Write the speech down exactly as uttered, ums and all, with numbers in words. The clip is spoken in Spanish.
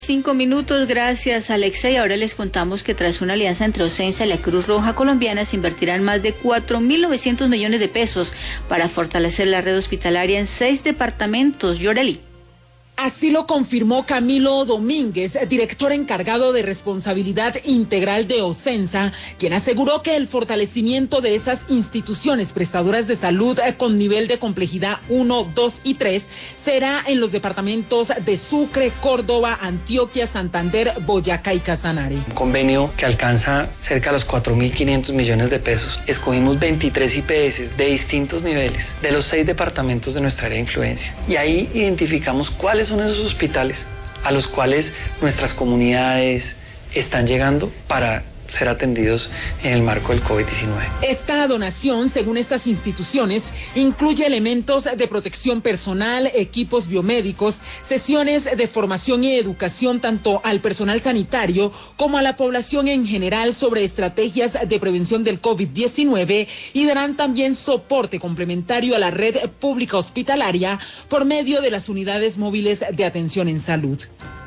Cinco minutos, gracias Alexa. Y ahora les contamos que tras una alianza entre Ocensa y la Cruz Roja Colombiana se invertirán más de cuatro mil novecientos millones de pesos para fortalecer la red hospitalaria en seis departamentos. Yoreli. Así lo confirmó Camilo Domínguez, director encargado de responsabilidad integral de Ocensa, quien aseguró que el fortalecimiento de esas instituciones prestadoras de salud con nivel de complejidad uno, dos y tres será en los departamentos de Sucre, Córdoba, Antioquia, Santander, Boyacá y Casanare. Un convenio que alcanza cerca de los cuatro mil quinientos millones de pesos. Escogimos veintitrés I P S de distintos niveles de los seis departamentos de nuestra área de influencia. Y ahí identificamos cuáles son esos hospitales a los cuales nuestras comunidades están llegando para ser atendidos en el marco del COVID diecinueve. Esta donación, según estas instituciones, incluye elementos de protección personal, equipos biomédicos, sesiones de formación y educación tanto al personal sanitario como a la población en general sobre estrategias de prevención del COVID diecinueve y darán también soporte complementario a la red pública hospitalaria por medio de las unidades móviles de atención en salud.